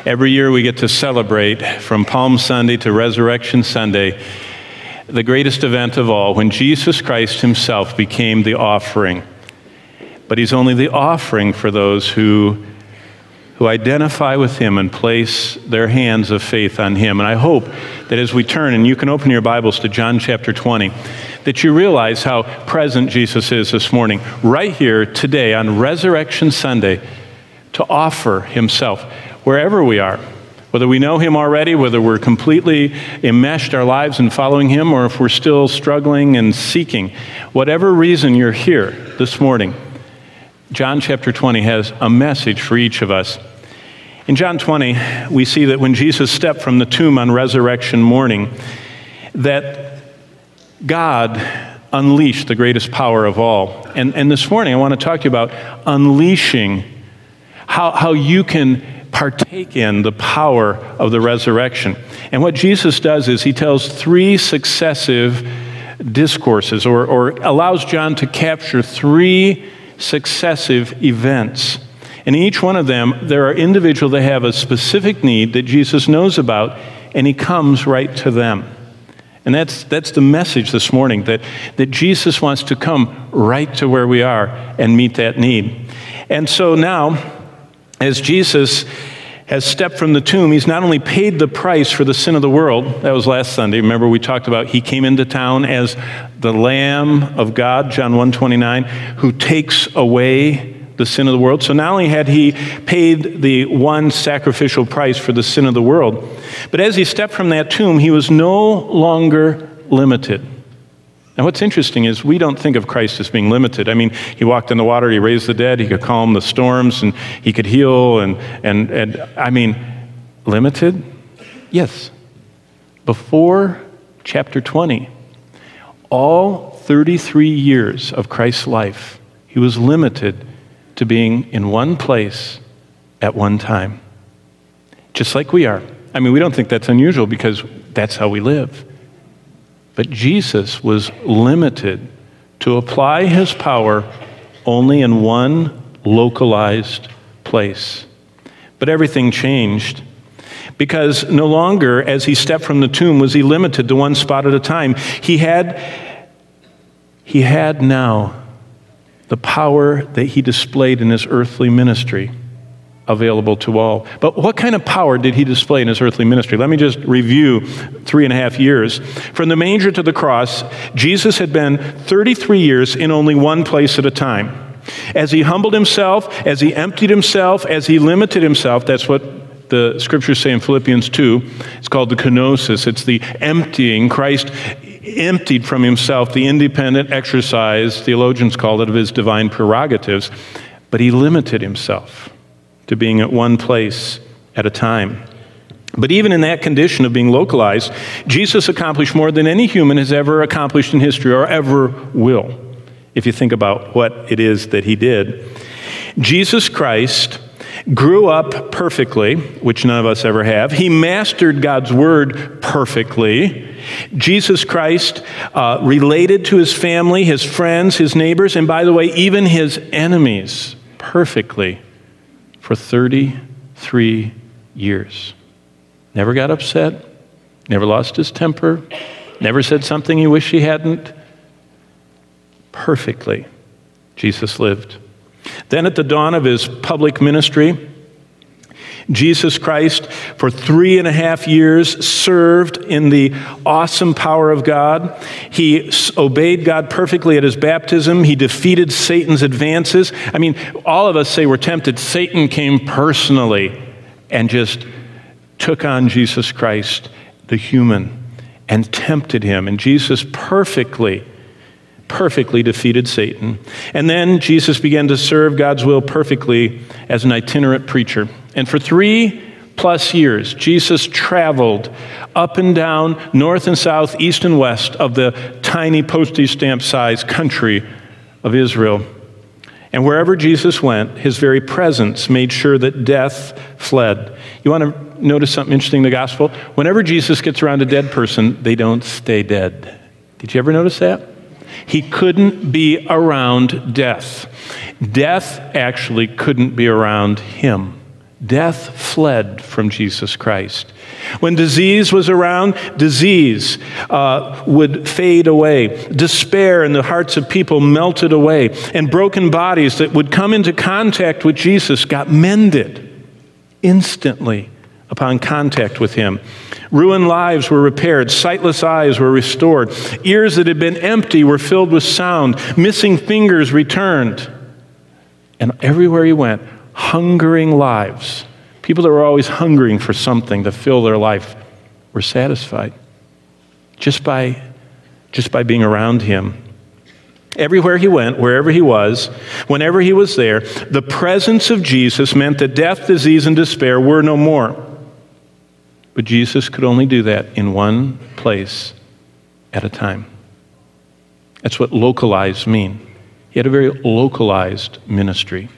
Every year we get to celebrate from Palm Sunday to Resurrection Sunday, the greatest event of all, when Jesus Christ himself became the offering. But he's only the offering for those who identify with him and place their hands of faith on him. And I hope that as we turn, and you can open your Bibles to John chapter 20, that you realize how present Jesus is this morning, right here today on Resurrection Sunday, to offer himself wherever we are. Whether we know him already, whether we're completely enmeshed our lives in following him, or if we're still struggling and seeking, whatever reason you're here this morning, John chapter 20 has a message for each of us. In John 20, we see that when Jesus stepped from the tomb on resurrection morning, that God unleashed the greatest power of all. And this morning, I want to talk to you about unleashing how you can partake in the power of the resurrection. And what Jesus does is he tells three successive discourses, or allows John to capture three successive events. And in each one of them, there are individuals that have a specific need that Jesus knows about, and he comes right to them. And that's the message this morning, that Jesus wants to come right to where we are and meet that need. And so now, as Jesus has stepped from the tomb, he's not only paid the price for the sin of the world. That was last Sunday. Remember, we talked about he came into town as the Lamb of God, John 1:29, who takes away the sin of the world. So not only had he paid the one sacrificial price for the sin of the world, but as he stepped from that tomb, he was no longer limited. Now what's interesting is we don't think of Christ as being limited. I mean, he walked in the water, he raised the dead, he could calm the storms, and he could heal, and I mean, limited? Yes. Before chapter 20, all 33 years of Christ's life, he was limited to being in one place at one time. Just like we are. I mean, we don't think that's unusual because that's how we live. But Jesus was limited to apply his power only in one localized place. But everything changed, because no longer, as he stepped from the tomb, was he limited to one spot at a time. He had now the power that he displayed in his earthly ministry available to all. But what kind of power did he display in his earthly ministry? Let me just review 3.5 years. From the manger to the cross, Jesus had been 33 years in only one place at a time. As he humbled himself, as he emptied himself, as he limited himself, that's what the scriptures say in Philippians 2. It's called the kenosis. It's the emptying. Christ emptied from himself the independent exercise, theologians call it, of his divine prerogatives, but he limited himself to being at one place at a time. But even in that condition of being localized, Jesus accomplished more than any human has ever accomplished in history or ever will, if you think about what it is that he did. Jesus Christ grew up perfectly, which none of us ever have. He mastered God's word perfectly. Jesus Christ related to his family, his friends, his neighbors, and by the way, even his enemies perfectly for 33 years. Never got upset, never lost his temper, never said something he wished he hadn't. Perfectly, Jesus lived. Then at the dawn of his public ministry, Jesus Christ, for 3.5 years, served in the awesome power of God. He obeyed God perfectly at his baptism. He defeated Satan's advances. I mean, all of us say we're tempted. Satan came personally and just took on Jesus Christ, the human, and tempted him. And Jesus perfectly defeated Satan. And then Jesus began to serve God's will perfectly as an itinerant preacher. And for 3+ years, Jesus traveled up and down, north and south, east and west of the tiny postage stamp size country of Israel. And wherever Jesus went, his very presence made sure that death fled. You want to notice something interesting in the gospel? Whenever Jesus gets around a dead person, they don't stay dead. Did you ever notice that? He couldn't be around death. Death actually couldn't be around him. Death fled from Jesus Christ. When disease was around, disease would fade away. Despair in the hearts of people melted away. And broken bodies that would come into contact with Jesus got mended instantly upon contact with him. Ruined lives were repaired. Sightless eyes were restored. Ears that had been empty were filled with sound. Missing fingers returned. And everywhere he went, hungering lives, people that were always hungering for something to fill their life, were satisfied just by being around him. Everywhere he went, wherever he was, whenever he was there, the presence of Jesus meant that death, disease, and despair were no more. But Jesus could only do that in one place at a time. That's what localized mean. He had a very localized ministry.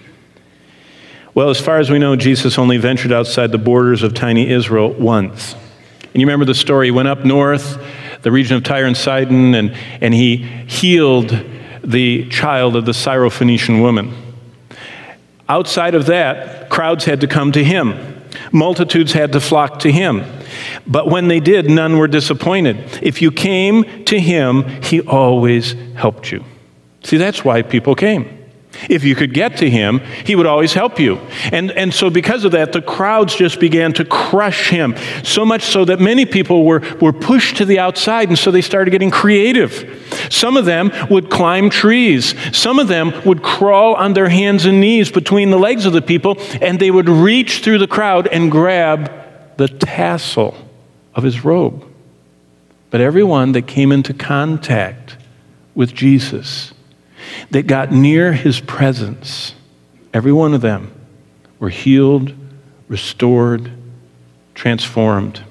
Well, as far as we know, Jesus only ventured outside the borders of tiny Israel once. And you remember the story. He went up north, the region of Tyre and Sidon, and he healed the child of the Syrophoenician woman. Outside of that, crowds had to come to him. Multitudes had to flock to him. But when they did, none were disappointed. If you came to him, he always helped you. See, that's why people came. If you could get to him, he would always help you. And so because of that, the crowds just began to crush him, so much so that many people were pushed to the outside, and so they started getting creative. Some of them would climb trees. Some of them would crawl on their hands and knees between the legs of the people, and they would reach through the crowd and grab the tassel of his robe. But everyone that came into contact with Jesus, that got near his presence, every one of them were healed, restored, transformed.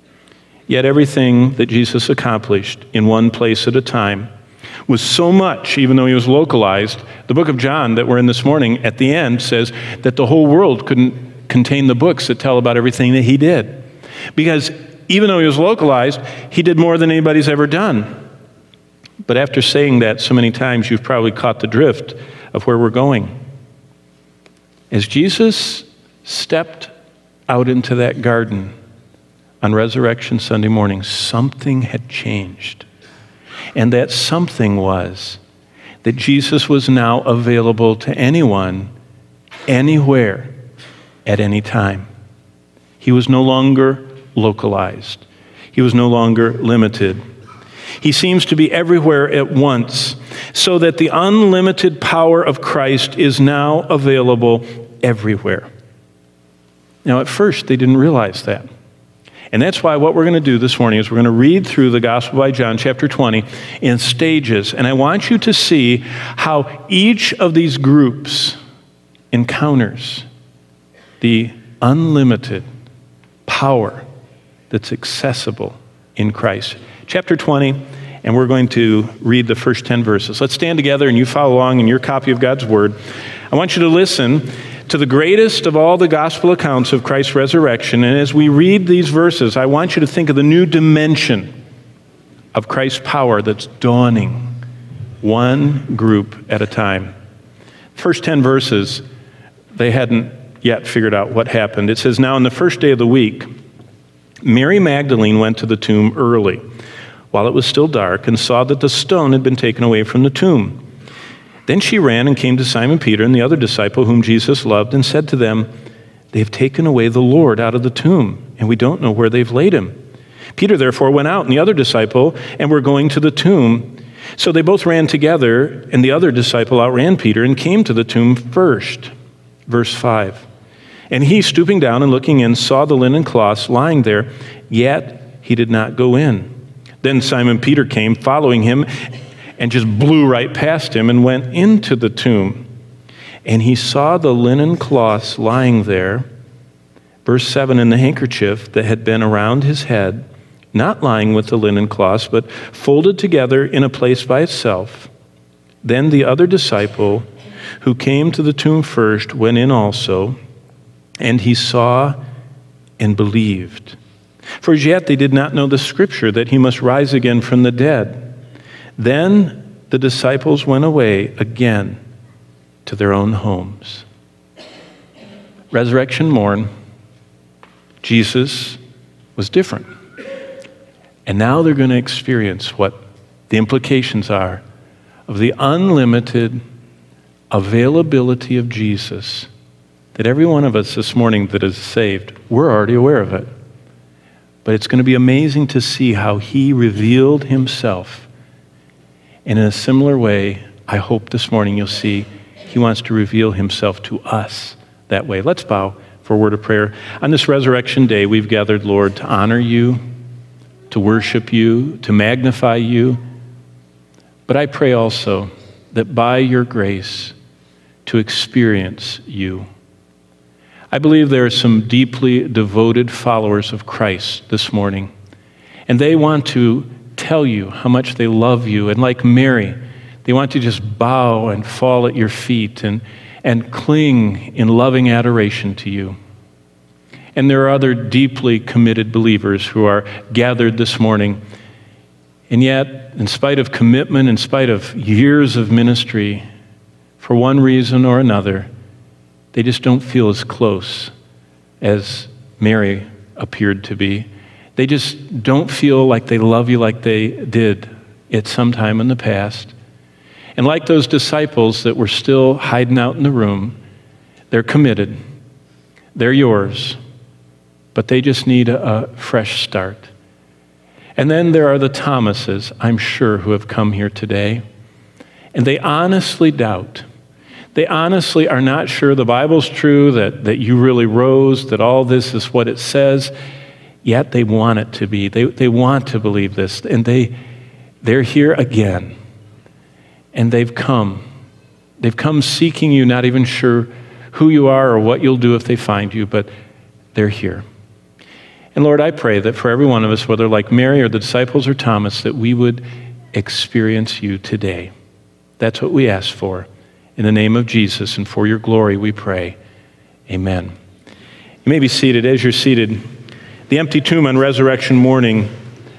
Yet everything that Jesus accomplished in one place at a time was so much, even though he was localized. The book of John that we're in this morning at the end says that the whole world couldn't contain the books that tell about everything that he did. Because even though he was localized, he did more than anybody's ever done. But after saying that so many times, you've probably caught the drift of where we're going. As Jesus stepped out into that garden on Resurrection Sunday morning, something had changed. And that something was that Jesus was now available to anyone, anywhere, at any time. He was no longer localized. He was no longer limited. He seems to be everywhere at once, so that the unlimited power of Christ is now available everywhere. Now, at first, they didn't realize that. And that's why what we're going to do this morning is we're going to read through the Gospel by John, chapter 20, in stages. And I want you to see how each of these groups encounters the unlimited power that's accessible in Christ. Chapter 20, and we're going to read the first 10 verses. Let's stand together and you follow along in your copy of God's Word. I want you to listen to the greatest of all the gospel accounts of Christ's resurrection. And as we read these verses, I want you to think of the new dimension of Christ's power that's dawning, one group at a time. First 10 verses, they hadn't yet figured out what happened. It says, "Now on the first day of the week, Mary Magdalene went to the tomb early, while it was still dark, and saw that the stone had been taken away from the tomb. Then she ran and came to Simon Peter and the other disciple whom Jesus loved, and said to them, 'They've taken away the Lord out of the tomb, and we don't know where they've laid him.' Peter therefore went out, and the other disciple, and were going to the tomb. So they both ran together, and the other disciple outran Peter and came to the tomb first." Verse 5. "And he, stooping down and looking in, saw the linen cloths lying there, yet he did not go in. Then Simon Peter came, following him, and just blew right past him and went into the tomb. And he saw the linen cloths lying there." Verse 7, "And the handkerchief that had been around his head, not lying with the linen cloths, but folded together in a place by itself. Then the other disciple, who came to the tomb first, went in also, and he saw and believed. For as yet they did not know the scripture that he must rise again from the dead. Then the disciples went away again to their own homes." resurrection morn, Jesus was different. And now they're going to experience what the implications are of the unlimited availability of Jesus, that every one of us this morning that is saved, we're already aware of it. But it's going to be amazing to see how he revealed himself. And in a similar way, I hope this morning you'll see he wants to reveal himself to us that way. Let's bow for a word of prayer. On this resurrection day, we've gathered, Lord, to honor you, to worship you, to magnify you. But I pray also that by your grace, to experience you. I believe there are some deeply devoted followers of Christ this morning, and they want to tell you how much they love you. And like Mary, they want to just bow and fall at your feet and cling in loving adoration to you. And there are other deeply committed believers who are gathered this morning. And yet, in spite of commitment, in spite of years of ministry, for one reason or another, they just don't feel as close as Mary appeared to be. They just don't feel like they love you like they did at some time in the past. And like those disciples that were still hiding out in the room, they're committed. They're yours. But they just need a fresh start. And then there are the Thomases, I'm sure, who have come here today. And they honestly doubt. They honestly are not sure the Bible's true, that you really rose, that all this is what it says. Yet they want it to be. They want to believe this. And they're here again. And they've come. They've come seeking you, not even sure who you are or what you'll do if they find you, but they're here. And Lord, I pray that for every one of us, whether like Mary or the disciples or Thomas, that we would experience you today. That's what we ask for. In the name of Jesus and for your glory, we pray. Amen. You may be seated. As you're seated, the empty tomb on resurrection morning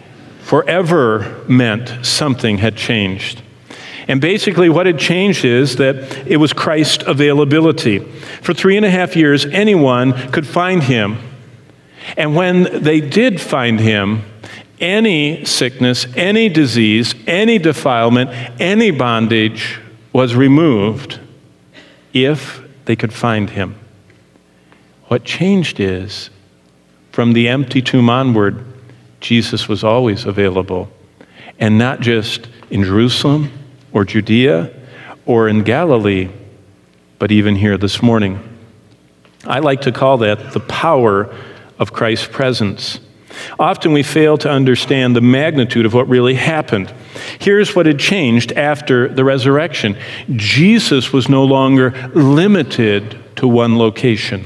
forever meant something had changed. And basically what had changed is that it was Christ's availability. For 3.5 years, anyone could find him. And when they did find him, any sickness, any disease, any defilement, any bondage was removed if they could find him. What changed is, from the empty tomb onward, Jesus was always available. And not just in Jerusalem or Judea or in Galilee, but even here this morning. I like to call that the power of Christ's presence. Often we fail to understand the magnitude of what really happened. Here's what had changed after the resurrection. Jesus was no longer limited to one location.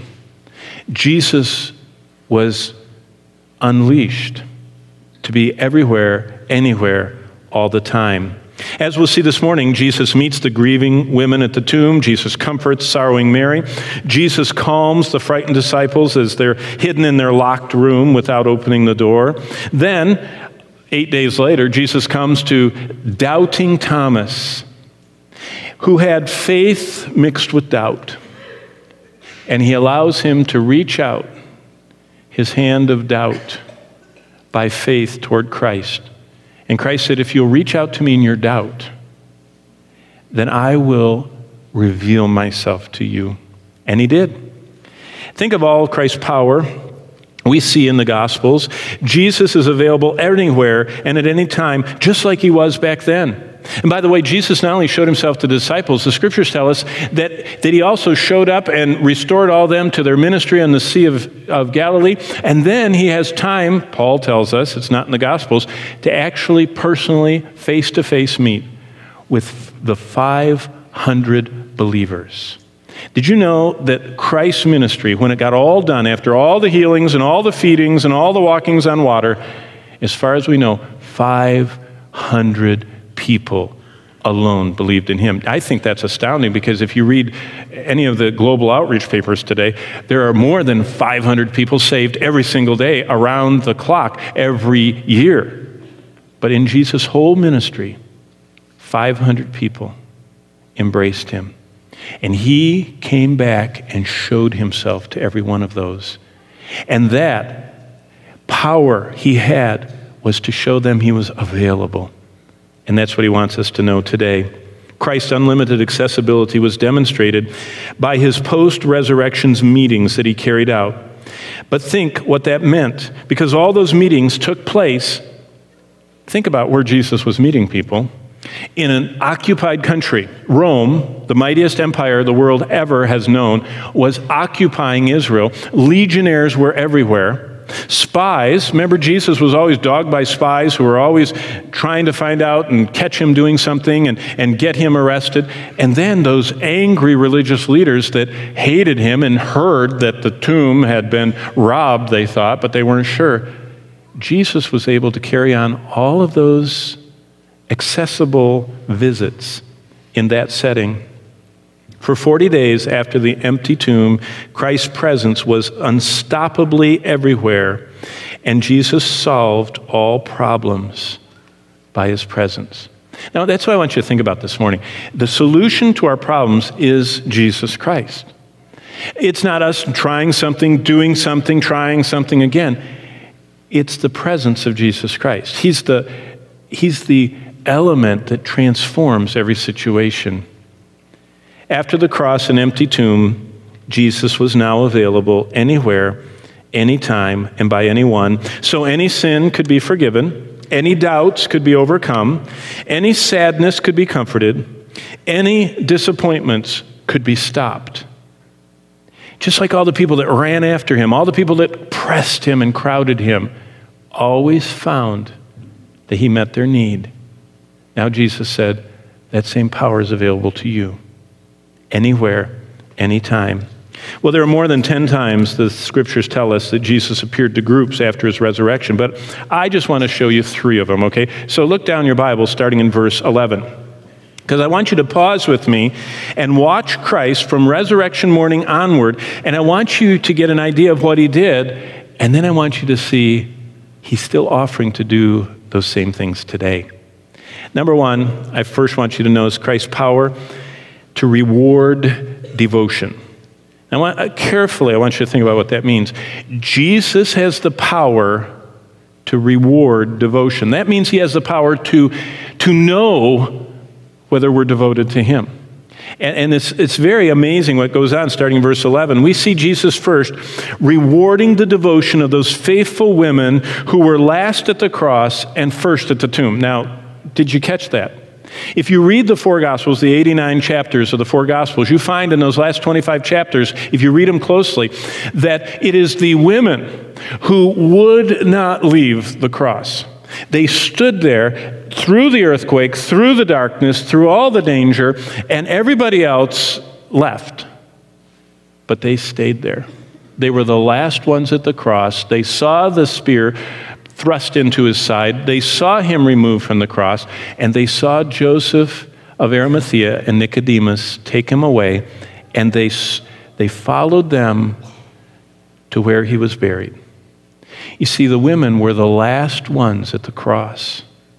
Jesus was unleashed to be everywhere, anywhere, all the time. As we'll see this morning, Jesus meets the grieving women at the tomb. Jesus comforts sorrowing Mary. Jesus calms the frightened disciples as they're hidden in their locked room without opening the door. Then, 8 days later, Jesus comes to doubting Thomas, who had faith mixed with doubt. And he allows him to reach out his hand of doubt by faith toward Christ. And Christ said, if you'll reach out to me in your doubt, then I will reveal myself to you. And he did. Think of all Christ's power we see in the Gospels. Jesus is available anywhere and at any time, just like he was back then. And by the way, Jesus not only showed himself to the disciples, the scriptures tell us that he also showed up and restored all them to their ministry on the Sea of Galilee. And then he has time, Paul tells us, it's not in the Gospels, to actually personally, face-to-face meet with the 500 believers. Did you know that Christ's ministry, when it got all done, after all the healings and all the feedings and all the walkings on water, as far as we know, 500 people alone believed in him? I think that's astounding, because if you read any of the global outreach papers today, there are more than 500 people saved every single day, around the clock, every year. But in Jesus' whole ministry, 500 people embraced him. And he came back and showed himself to every one of those. And that power he had was to show them he was available. And that's what he wants us to know today. Christ's unlimited accessibility was demonstrated by his post-resurrections meetings that he carried out. But think what that meant, because all those meetings took place. Think about where Jesus was meeting people. In an occupied country. Rome, the mightiest empire the world ever has known, was occupying Israel. Legionnaires were everywhere. Spies, remember Jesus was always dogged by spies who were always trying to find out and catch him doing something and get him arrested. And then those angry religious leaders that hated him and heard that the tomb had been robbed, they thought, but they weren't sure. Jesus was able to carry on all of those accessible visits in that setting. For 40 days after the empty tomb, Christ's presence was unstoppably everywhere, and Jesus solved all problems by his presence. Now, that's what I want you to think about this morning. The solution to our problems is Jesus Christ. It's not us trying something, doing something, trying something again. It's the presence of Jesus Christ. He's the element that transforms every situation. After the cross and empty tomb, Jesus was now available anywhere, anytime, and by anyone. So any sin could be forgiven, any doubts could be overcome, any sadness could be comforted, any disappointments could be stopped. Just like all the people that ran after him, all the people that pressed him and crowded him, always found that he met their need. Now Jesus said, that same power is available to you. Anywhere, anytime. Well, there are more than 10 times the scriptures tell us that Jesus appeared to groups after his resurrection, but I just want to show you 3 of them, okay? So look down your Bible starting in verse 11, because I want you to pause with me and watch Christ from resurrection morning onward, and I want you to get an idea of what he did, and then I want you to see he's still offering to do those same things today. Number 1, I first want you to notice Christ's power to reward devotion. Now, I want you to think about what that means. Jesus has the power to reward devotion. That means he has the power to know whether we're devoted to him. And it's very amazing what goes on starting in verse 11. We see Jesus first rewarding the devotion of those faithful women who were last at the cross and first at the tomb. Now, did you catch that? If you read the 4 Gospels, the 89 chapters of the 4 Gospels, you find in those last 25 chapters, if you read them closely, that it is the women who would not leave the cross. They stood there through the earthquake, through the darkness, through all the danger, and everybody else left. But they stayed there. They were the last ones at the cross. They saw the spear thrust into his side. They saw him removed from the cross, and they saw Joseph of Arimathea and Nicodemus take him away, and they followed them to where he was buried. You see, the women were the last ones at the cross.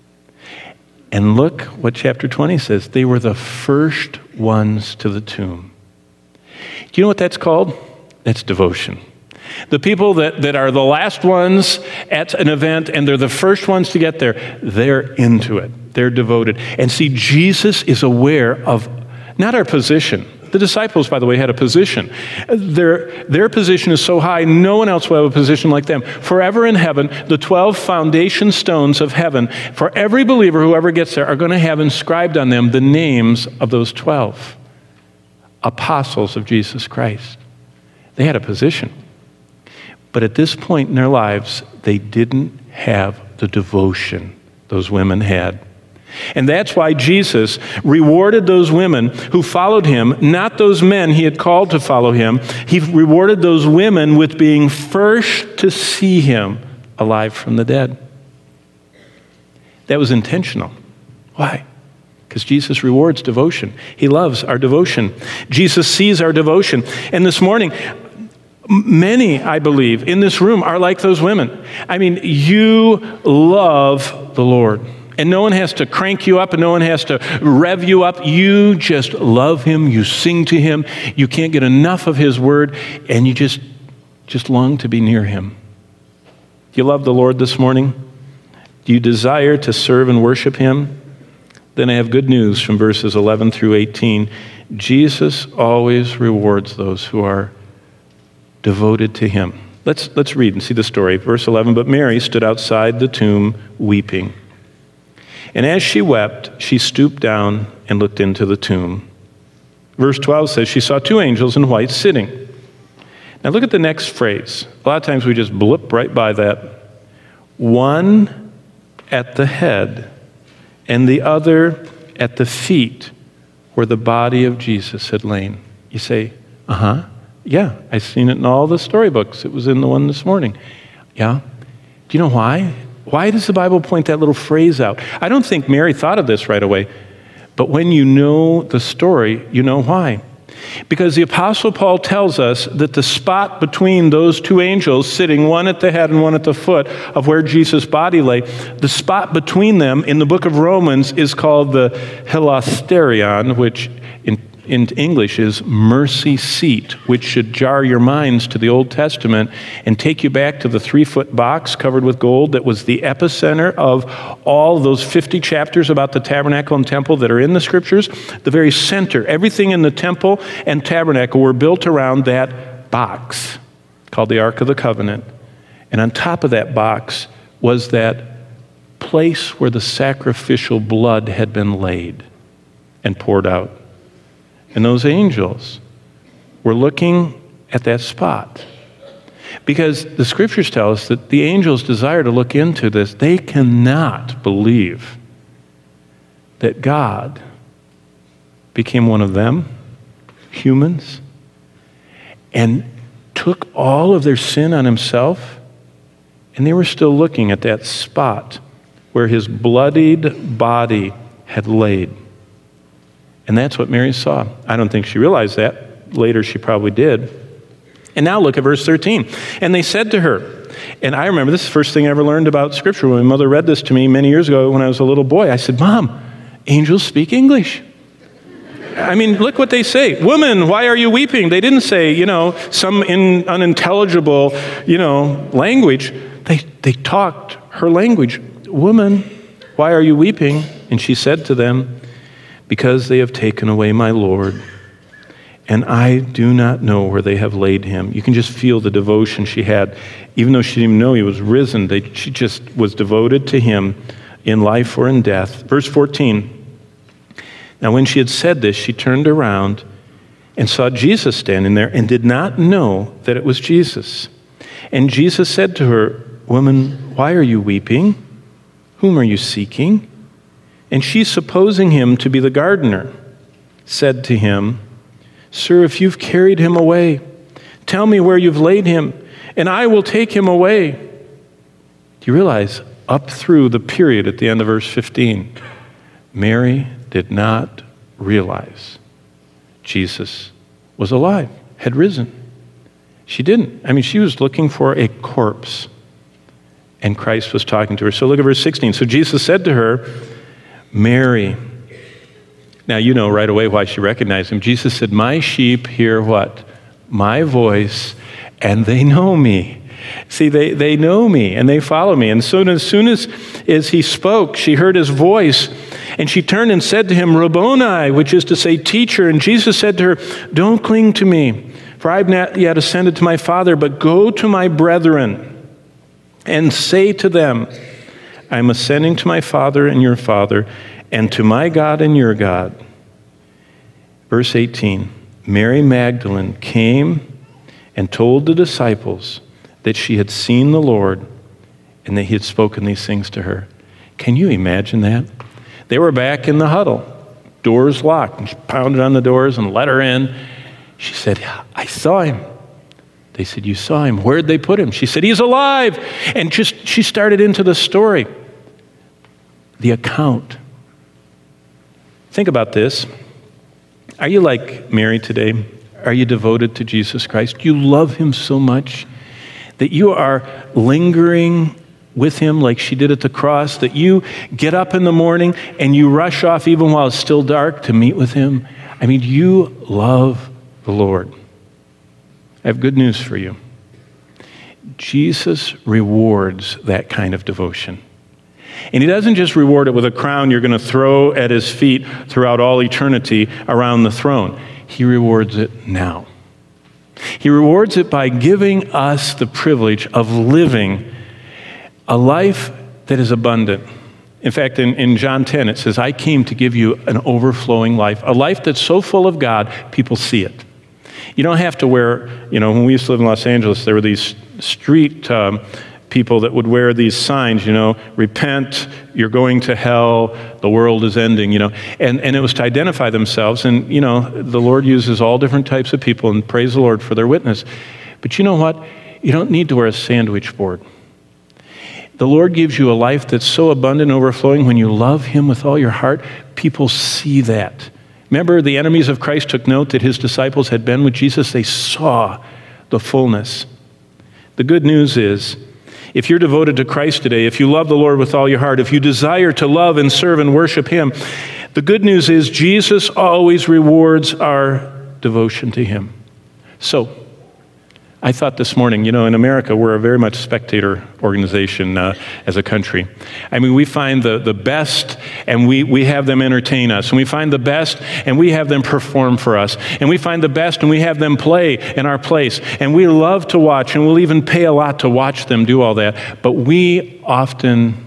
And look what chapter 20 says. They were the first ones to the tomb. Do you know what that's called? That's devotion. The people that are the last ones at an event and they're the first ones to get there, they're into it. They're devoted. And see, Jesus is aware of not our position. The disciples, by the way, had a position. Their position is so high, no one else will have a position like them. Forever in heaven, the 12 foundation stones of heaven, for every believer who ever gets there, are going to have inscribed on them the names of those 12 apostles of Jesus Christ. They had a position. But at this point in their lives, they didn't have the devotion those women had. And that's why Jesus rewarded those women who followed him, not those men he had called to follow him. He rewarded those women with being first to see him alive from the dead. That was intentional. Why? Because Jesus rewards devotion. He loves our devotion. Jesus sees our devotion. And this morning, many, I believe, in this room are like those women. I mean, you love the Lord. And no one has to crank you up, and no one has to rev you up. You just love him. You sing to him. You can't get enough of his word, and you just long to be near him. Do you love the Lord this morning? Do you desire to serve and worship him? Then I have good news from verses 11 through 18. Jesus always rewards those who are devoted to him. Let's read and see the story. Verse 11, but Mary stood outside the tomb weeping. And as she wept, she stooped down and looked into the tomb. Verse 12 says, she saw two angels in white sitting. Now look at the next phrase. A lot of times we just blip right by that. One at the head and the other at the feet where the body of Jesus had lain. You say, yeah, I've seen it in all the storybooks. It was in the one this morning. Yeah? Do you know why? Why does the Bible point that little phrase out? I don't think Mary thought of this right away, but when you know the story, you know why. Because the Apostle Paul tells us that the spot between those two angels sitting, one at the head and one at the foot of where Jesus' body lay, the spot between them in the book of Romans is called the hilasterion, which in English is mercy seat, which should jar your minds to the Old Testament and take you back to the 3-foot box covered with gold that was the epicenter of all those 50 chapters about the tabernacle and temple that are in the scriptures. The very center, everything in the temple and tabernacle were built around that box called the Ark of the Covenant. And on top of that box was that place where the sacrificial blood had been laid and poured out. And those angels were looking at that spot. Because the scriptures tell us that the angels desire to look into this. They cannot believe that God became one of them, humans, and took all of their sin on himself. And they were still looking at that spot where his bloodied body had laid. And that's what Mary saw. I don't think she realized that. Later she probably did. And now look at verse 13. And they said to her, and I remember this is the first thing I ever learned about Scripture. When my mother read this to me many years ago when I was a little boy, I said, Mom, angels speak English. I mean, look what they say. Woman, why are you weeping? They didn't say, some unintelligible, language. They talked her language. Woman, why are you weeping? And she said to them, because they have taken away my Lord, and I do not know where they have laid him. You can just feel the devotion she had. Even though she didn't even know he was risen, she just was devoted to him in life or in death. Verse 14, now when she had said this, she turned around and saw Jesus standing there and did not know that it was Jesus. And Jesus said to her, woman, why are you weeping? Whom are you seeking? And she, supposing him to be the gardener, said to him, Sir, if you've carried him away, tell me where you've laid him, and I will take him away. Do you realize, up through the period at the end of verse 15, Mary did not realize Jesus was alive, had risen. She didn't. I mean, she was looking for a corpse, and Christ was talking to her. So look at verse 16. So Jesus said to her, Mary. Now you know right away why she recognized him. Jesus said, my sheep hear what? My voice, and they know me. See, they know me, and they follow me. And so as soon as he spoke, she heard his voice, and she turned and said to him, Rabboni, which is to say, teacher. And Jesus said to her, don't cling to me, for I have not yet ascended to my Father, but go to my brethren and say to them, I am ascending to my Father and your Father, and to my God and your God. Verse 18, Mary Magdalene came and told the disciples that she had seen the Lord and that he had spoken these things to her. Can you imagine that? They were back in the huddle, doors locked, and she pounded on the doors and let her in. She said, I saw him. They said, you saw him. Where'd they put him? She said, he's alive. And she started into the story. The account. Think about this. Are you like Mary today? Are you devoted to Jesus Christ? You love him so much that you are lingering with him like she did at the cross, that you get up in the morning and you rush off even while it's still dark to meet with him? I mean, you love the Lord. I have good news for you. Jesus rewards that kind of devotion. And he doesn't just reward it with a crown you're going to throw at his feet throughout all eternity around the throne. He rewards it now. He rewards it by giving us the privilege of living a life that is abundant. In fact, in John 10, it says, I came to give you an overflowing life, a life that's so full of God, people see it. You don't have to wear, when we used to live in Los Angeles, there were these street people that would wear these signs, repent, you're going to hell, the world is ending, and it was to identify themselves. And, the Lord uses all different types of people, and praise the Lord for their witness. But you know what? You don't need to wear a sandwich board. The Lord gives you a life that's so abundant and overflowing. When you love him with all your heart, people see that. Remember, the enemies of Christ took note that his disciples had been with Jesus. They saw the fullness. The good news is, if you're devoted to Christ today, if you love the Lord with all your heart, if you desire to love and serve and worship him, the good news is Jesus always rewards our devotion to him. So, I thought this morning, in America, we're a very much spectator organization as a country. I mean, we find the best, and we have them entertain us. And we find the best, and we have them perform for us. And we find the best, and we have them play in our place. And we love to watch, and we'll even pay a lot to watch them do all that. But we often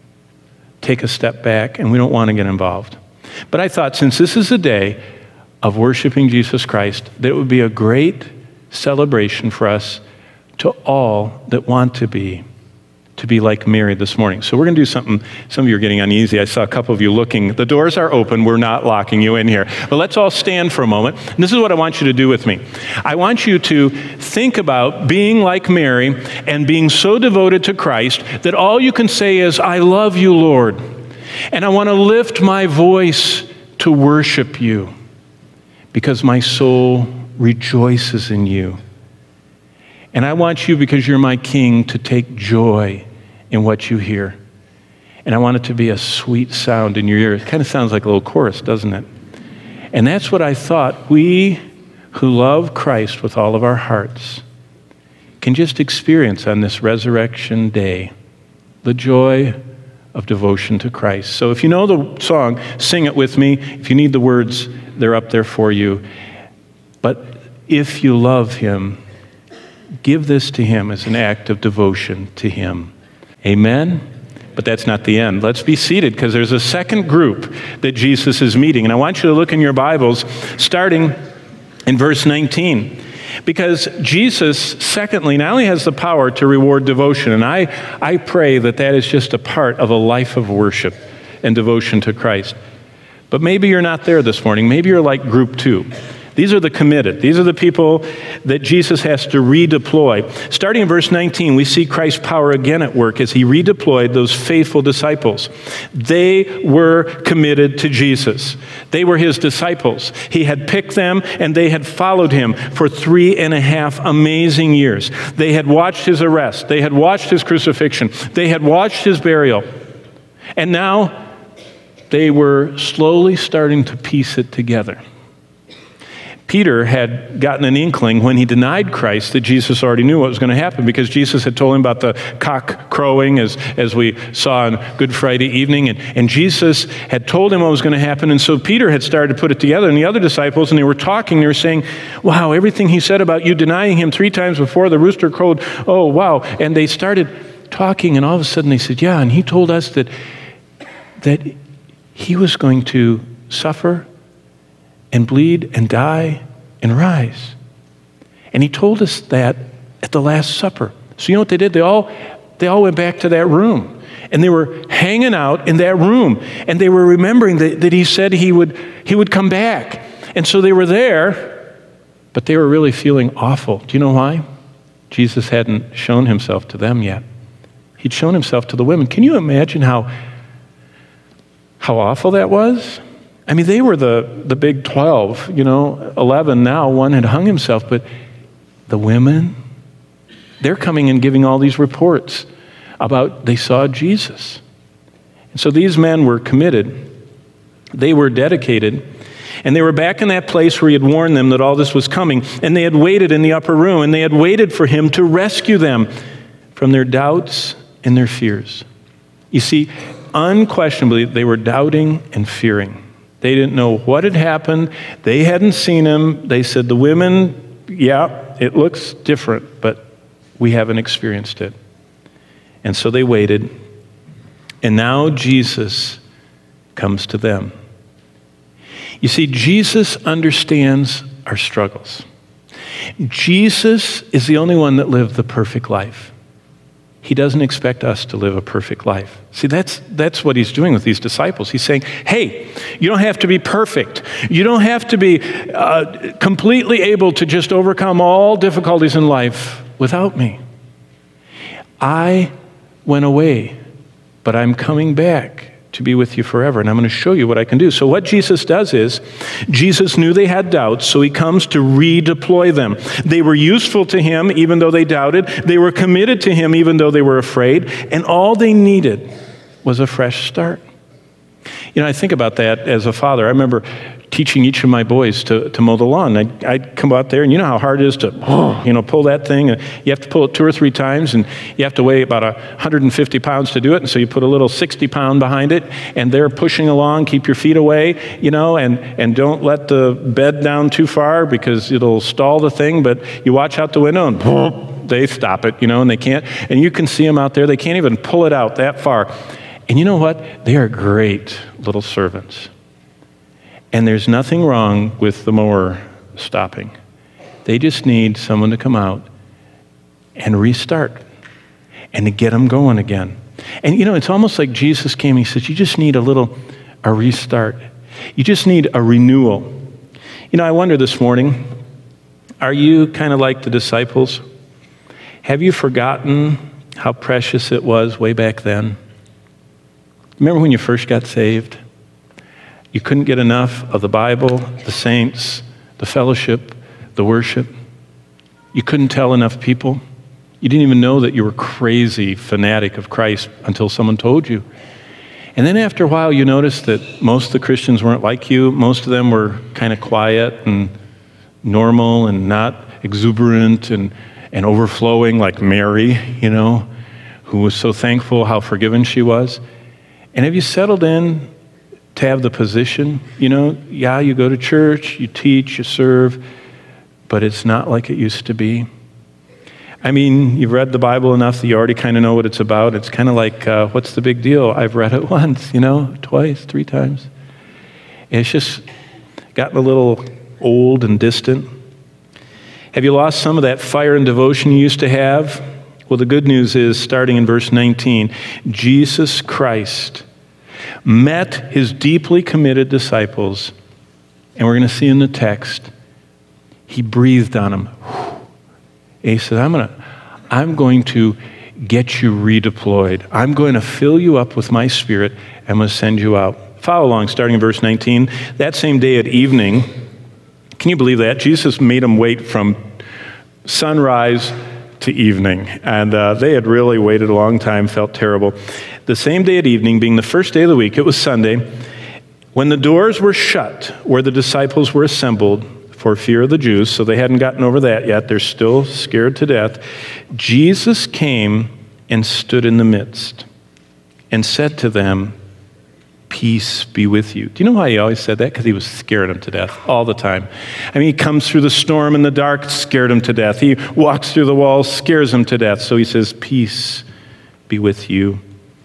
take a step back, and we don't want to get involved. But I thought, since this is a day of worshiping Jesus Christ, that it would be a great celebration for us to all that want to be like Mary this morning. So we're going to do something. Some of you are getting uneasy. I saw a couple of you looking. The doors are open. We're not locking you in here. But let's all stand for a moment. And this is what I want you to do with me. I want you to think about being like Mary and being so devoted to Christ that all you can say is, I love you, Lord. And I want to lift my voice to worship you because my soul rejoices in you. And I want you, because you're my King, to take joy in what you hear. And I want it to be a sweet sound in your ear. It kind of sounds like a little chorus, doesn't it? And that's what I thought we who love Christ with all of our hearts can just experience on this resurrection day, the joy of devotion to Christ. So if you know the song, sing it with me. If you need the words, they're up there for you. But if you love him, give this to him as an act of devotion to him. Amen? But that's not the end. Let's be seated, because there's a second group that Jesus is meeting. And I want you to look in your Bibles, starting in verse 19. Because Jesus, secondly, not only has the power to reward devotion, and I pray that that is just a part of a life of worship and devotion to Christ. But maybe you're not there this morning. Maybe you're like group 2. These are the committed. These are the people that Jesus has to redeploy. Starting in verse 19, we see Christ's power again at work as he redeployed those faithful disciples. They were committed to Jesus. They were his disciples. He had picked them, and they had followed him for 3.5 amazing years. They had watched his arrest. They had watched his crucifixion. They had watched his burial. And now they were slowly starting to piece it together. Peter had gotten an inkling when he denied Christ that Jesus already knew what was going to happen, because Jesus had told him about the cock crowing as we saw on Good Friday evening, and Jesus had told him what was going to happen. And so Peter had started to put it together, and the other disciples, and they were talking, they were saying, wow, everything he said about you denying him 3 times before the rooster crowed, oh wow. And they started talking, and all of a sudden they said, yeah, and he told us that he was going to suffer and bleed and die and rise. And he told us that at the Last Supper. So you know what they did? They all went back to that room. And they were hanging out in that room. And they were remembering that he said he would come back. And so they were there, but they were really feeling awful. Do you know why? Jesus hadn't shown himself to them yet. He'd shown himself to the women. Can you imagine how awful that was? I mean, they were the big 12, 11 now. One had hung himself, but the women, they're coming and giving all these reports they saw Jesus. And so these men were committed. They were dedicated. And they were back in that place where he had warned them that all this was coming. And they had waited in the upper room, and they had waited for him to rescue them from their doubts and their fears. You see, unquestionably, they were doubting and fearing. They didn't know what had happened. They hadn't seen him. They said, the women, yeah, it looks different, but we haven't experienced it. And so they waited. And now Jesus comes to them. You see, Jesus understands our struggles. Jesus is the only one that lived the perfect life. He doesn't expect us to live a perfect life. See, that's what he's doing with these disciples. He's saying, hey, you don't have to be perfect. You don't have to be completely able to just overcome all difficulties in life without me. I went away, but I'm coming back to be with you forever, and I'm going to show you what I can do. So what Jesus does is, Jesus knew they had doubts, so he comes to redeploy them. They were useful to him even though they doubted. They were committed to him even though they were afraid, and all they needed was a fresh start. You know, I think about that as a father. I remember teaching each of my boys to mow the lawn. I'd come out there, and you know how hard it is to, pull that thing. You have to pull it 2 or 3 times, and you have to weigh about 150 pounds to do it, and so you put a little 60-pound behind it, and they're pushing along. Keep your feet away, and don't let the bed down too far because it'll stall the thing, but you watch out the window, and they stop it, and they can't. And you can see them out there. They can't even pull it out that far. And you know what? They are great little servants. And there's nothing wrong with the mower stopping. They just need someone to come out and restart and to get them going again. And it's almost like Jesus came, he says, you just need a restart. You just need a renewal. I wonder this morning, are you kind of like the disciples? Have you forgotten how precious it was way back then? Remember when you first got saved? You couldn't get enough of the Bible, the saints, the fellowship, the worship. You couldn't tell enough people. You didn't even know that you were crazy fanatic of Christ until someone told you. And then after a while, you noticed that most of the Christians weren't like you. Most of them were kind of quiet and normal and not exuberant and overflowing like Mary, who was so thankful how forgiven she was. And have you settled in to have the position, you go to church, you teach, you serve, but it's not like it used to be. I mean, you've read the Bible enough that you already kind of know what it's about. It's kind of like, what's the big deal? I've read it once, twice, 3 times. And it's just gotten a little old and distant. Have you lost some of that fire and devotion you used to have? Well, the good news is, starting in verse 19, Jesus Christ met his deeply committed disciples, and we're going to see in the text, he breathed on them. And he said, I'm going to get you redeployed. I'm going to fill you up with my Spirit. I'm going to send you out. Follow along, starting in verse 19. That same day at evening, can you believe that? Jesus made them wait from sunrise to evening. And they had really waited a long time, felt terrible. The same day at evening, being the first day of the week, it was Sunday, when the doors were shut where the disciples were assembled for fear of the Jews, so they hadn't gotten over that yet, they're still scared to death, Jesus came and stood in the midst and said to them, peace be with you. Do you know why he always said that? Because he was scared them to death all the time. I mean, he comes through the storm in the dark, scared them to death. He walks through the walls, scares them to death. So he says, peace be with you.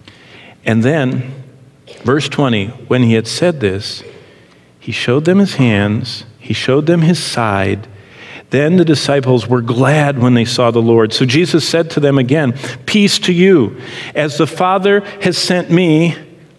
And then, verse 20, when he had said this, he showed them his hands, he showed them his side. Then the disciples were glad when they saw the Lord. So Jesus said to them again, peace to you. As the Father has sent me,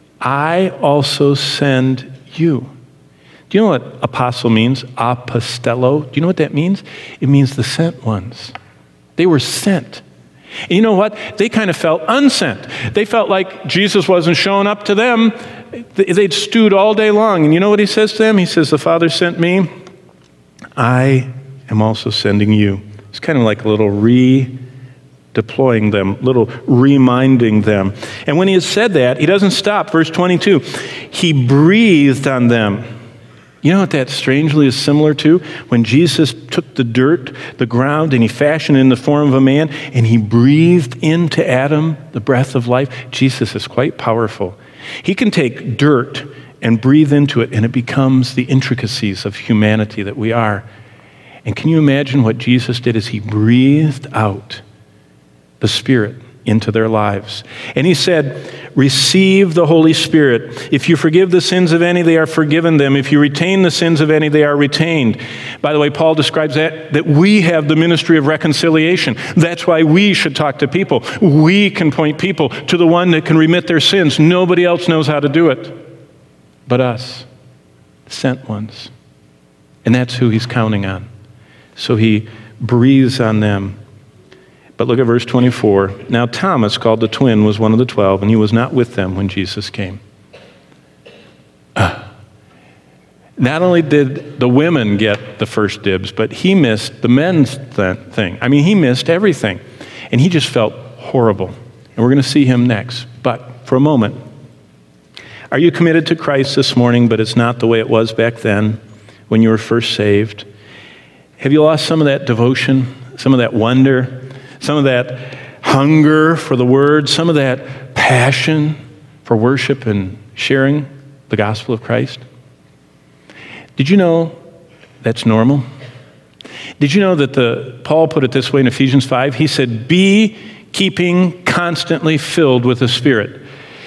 I also send you. Do you know what apostle means? Apostello. Do you know what that means? It means the sent ones. They were sent. And you know what? They kind of felt unsent. They felt like Jesus wasn't showing up to them. They'd stewed all day long. And you know what he says to them? He says, the Father sent me. I am also sending you. It's kind of like a little deploying them, little reminding them. And when he has said that, he doesn't stop. Verse 22, he breathed on them. You know what that strangely is similar to? When Jesus took the dirt, the ground, and he fashioned it in the form of a man, and he breathed into Adam the breath of life. Jesus is quite powerful. He can take dirt and breathe into it, and it becomes the intricacies of humanity that we are. And can you imagine what Jesus did as he breathed out the Spirit into their lives? And he said, receive the Holy Spirit. If you forgive the sins of any, they are forgiven them. If you retain the sins of any, they are retained. By the way, Paul describes that we have the ministry of reconciliation. That's why we should talk to people. We can point people to the one that can remit their sins. Nobody else knows how to do it but us, sent ones. And that's who he's counting on. So he breathes on them. But look at verse 24. Now Thomas, called the twin, was one of the 12, and he was not with them when Jesus came. Not only did the women get the first dibs, but he missed the men's thing. I mean, he missed everything. And he just felt horrible. And we're going to see him next. But for a moment, are you committed to Christ this morning, but it's not the way it was back then when you were first saved? Have you lost some of that devotion, some of that wonder, some of that hunger for the Word, some of that passion for worship and sharing the gospel of Christ? Did you know that's normal? Did you know that Paul put it this way in Ephesians 5? He said, be keeping constantly filled with the Spirit.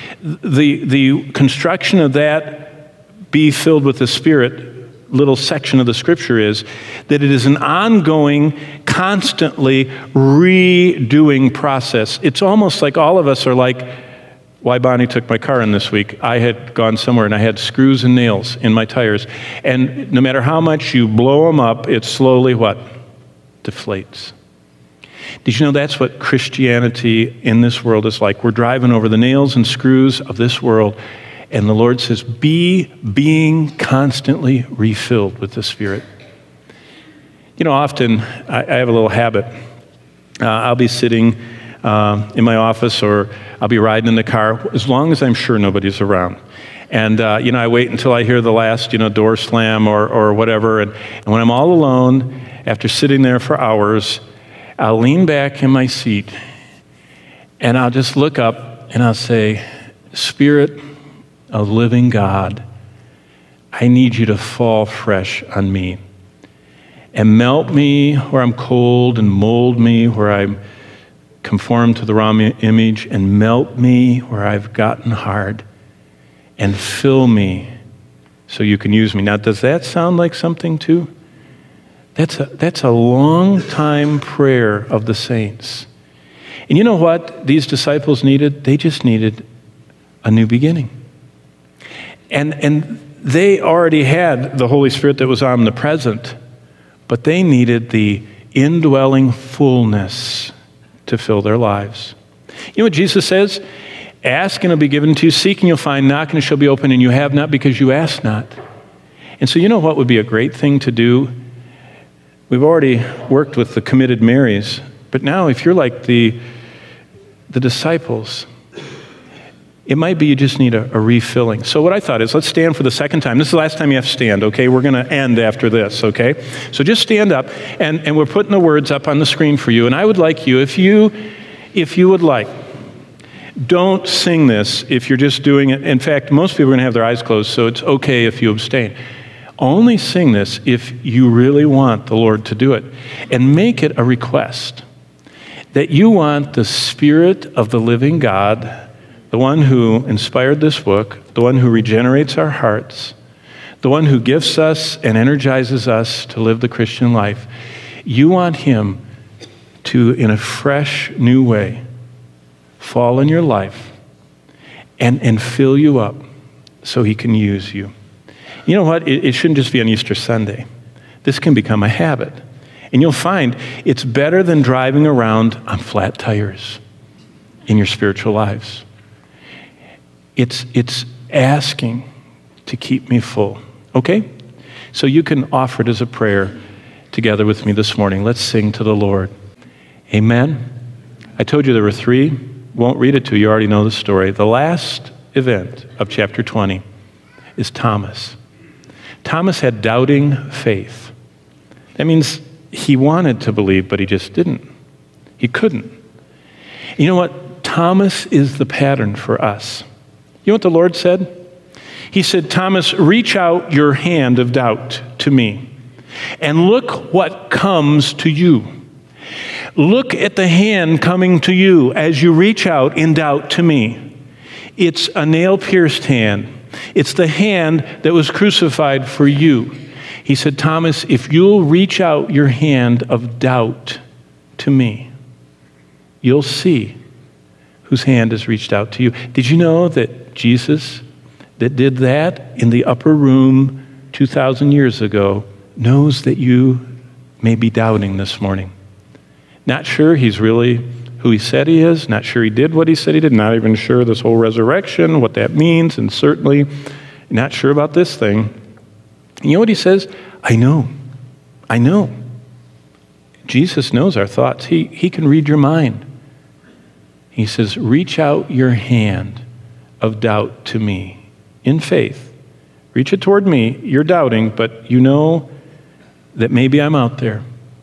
The construction of that, be filled with the Spirit, little section of the Scripture is that it is an ongoing, constantly redoing process. It's almost like all of us are like, why Bonnie took my car in this week. I had gone somewhere and I had screws and nails in my tires. And no matter how much you blow them up, it slowly what? Deflates. Did you know that's what Christianity in this world is like? We're driving over the nails and screws of this world. And the Lord says, be being constantly refilled with the Spirit. You know, often I have a little habit. I'll be sitting in my office or I'll be riding in the car as long as I'm sure nobody's around. And, I wait until I hear the last, door slam or whatever. And when I'm all alone, after sitting there for hours, I'll lean back in my seat and I'll just look up and I'll say, Spirit of living God, I need you to fall fresh on me and melt me where I'm cold and mold me where I'm conformed to the wrong image and melt me where I've gotten hard and fill me so you can use me. Now, does that sound like something too? That's a long time prayer of the saints. And you know what these disciples needed? They just needed a new beginning. And they already had the Holy Spirit that was omnipresent, but they needed the indwelling fullness to fill their lives. You know what Jesus says? Ask and it'll be given to you. Seek and you'll find. Knock and it shall be open. And you have not because you ask not. And so you know what would be a great thing to do? We've already worked with the committed Marys, but now if you're like the disciples, it might be you just need a refilling. So what I thought is, let's stand for the second time. This is the last time you have to stand, okay? We're going to end after this, okay? So just stand up, and we're putting the words up on the screen for you. And I would like you, if you would like, don't sing this if you're just doing it. In fact, most people are going to have their eyes closed, so it's okay if you abstain. Only sing this if you really want the Lord to do it. And make it a request that you want the Spirit of the living God, the one who inspired this book, the one who regenerates our hearts, the one who gifts us and energizes us to live the Christian life. You want him to, in a fresh, new way, fall in your life and fill you up so he can use you. You know what? It shouldn't just be on Easter Sunday. This can become a habit. And you'll find it's better than driving around on flat tires in your spiritual lives. It's asking to keep me full. Okay? So you can offer it as a prayer together with me this morning. Let's sing to the Lord. Amen. I told you there were three. Won't read it to you. You already know the story. The last event of chapter 20 is Thomas. Thomas had doubting faith. That means he wanted to believe, but he just didn't. He couldn't. You know what? Thomas is the pattern for us. You know what the Lord said? He said, Thomas, reach out your hand of doubt to me, and look what comes to you. Look at the hand coming to you as you reach out in doubt to me. It's a nail-pierced hand. It's the hand that was crucified for you. He said, Thomas, if you'll reach out your hand of doubt to me, you'll see whose hand has reached out to you. Did you know that Jesus, that did that in the upper room 2,000 years ago, knows that you may be doubting this morning? Not sure he's really who he said he is, not sure he did what he said he did, not even sure this whole resurrection, what that means, and certainly not sure about this thing. You know what he says? I know. Jesus knows our thoughts. He can read your mind. He says, reach out your hand of doubt to me in faith. Reach it toward me. You're doubting, but you know that maybe I'm out there.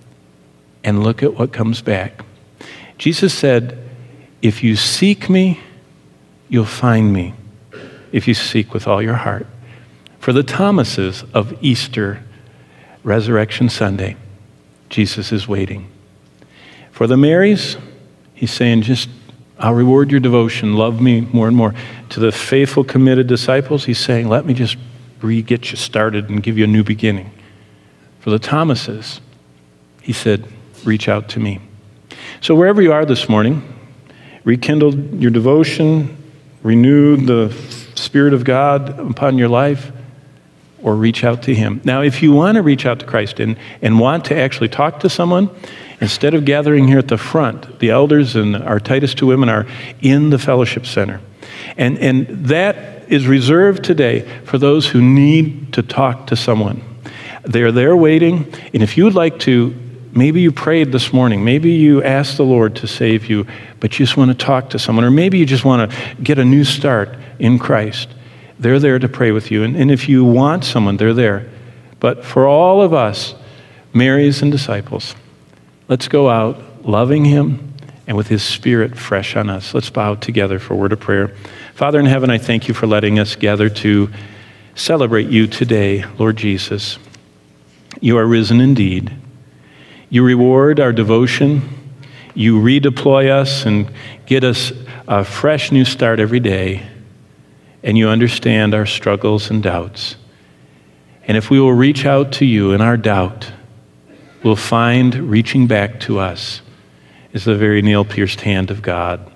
And look at what comes back. Jesus said, if you seek me, you'll find me. If you seek with all your heart. For the Thomases of Easter, Resurrection Sunday, Jesus is waiting. For the Marys, he's saying, I'll reward your devotion. Love me more and more. To the faithful, committed disciples, he's saying, let me just get you started and give you a new beginning. For the Thomases, he said, reach out to me. So wherever you are this morning, rekindle your devotion, renew the Spirit of God upon your life, or reach out to him. Now, if you want to reach out to Christ and want to actually talk to someone, instead of gathering here at the front, the elders and our Titus II women are in the fellowship center. And that is reserved today for those who need to talk to someone. They're there waiting, and if you would like to, maybe you prayed this morning, maybe you asked the Lord to save you, but you just want to talk to someone, or maybe you just want to get a new start in Christ. They're there to pray with you. And if you want someone, they're there. But for all of us, Marys and disciples, let's go out loving him and with his Spirit fresh on us. Let's bow together for a word of prayer. Father in heaven, I thank you for letting us gather to celebrate you today, Lord Jesus. You are risen indeed. You reward our devotion. You redeploy us and get us a fresh new start every day. And you understand our struggles and doubts. And if we will reach out to you in our doubt, we'll find reaching back to us is the very nail-pierced hand of God,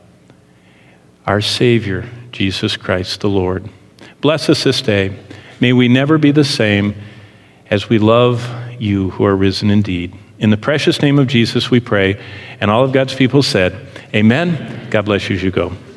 our Savior, Jesus Christ the Lord. Bless us this day. May we never be the same as we love you who are risen indeed. In the precious name of Jesus we pray. And all of God's people said, amen. God bless you as you go.